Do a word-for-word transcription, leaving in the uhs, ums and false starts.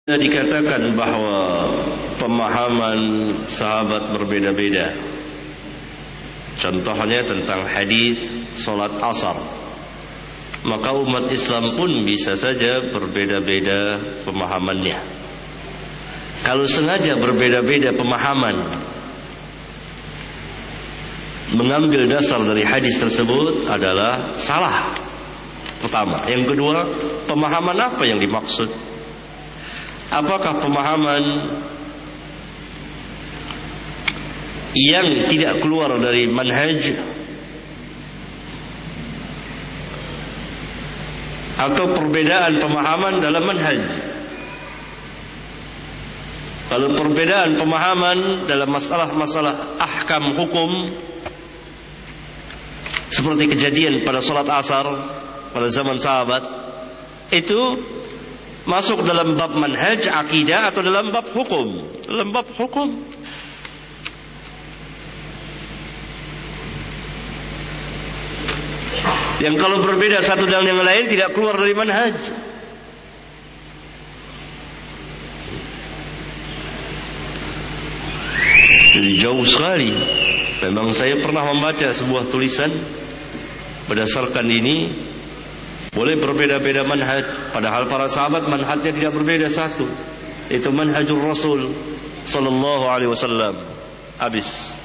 Dikatakan bahawa pemahaman sahabat berbeda-beda. Contohnya tentang hadis solat asar. Maka umat Islam pun bisa saja berbeda-beda pemahamannya. Kalau sengaja berbeda-beda pemahaman, mengambil dasar dari hadis tersebut adalah salah. Pertama. Yang kedua, pemahaman apa yang dimaksud? Apakah pemahaman yang tidak keluar dari manhaj, atau perbedaan pemahaman dalam manhaj? Kalau perbedaan pemahaman dalam masalah-masalah ahkam hukum, seperti kejadian pada salat asar pada zaman sahabat, itu masuk dalam bab manhaj akidah atau dalam bab hukum? Dalam bab hukum. Yang kalau berbeda satu dengan yang lain tidak keluar dari manhaj. Jadi jauh sekali. Memang saya pernah membaca sebuah tulisan berdasarkan ini. Boleh berbeda-beda manhaj, padahal para sahabat manhajnya tidak berbeda satu. Itu manhajul Rasul sallallahu alaihi wasallam. Habis.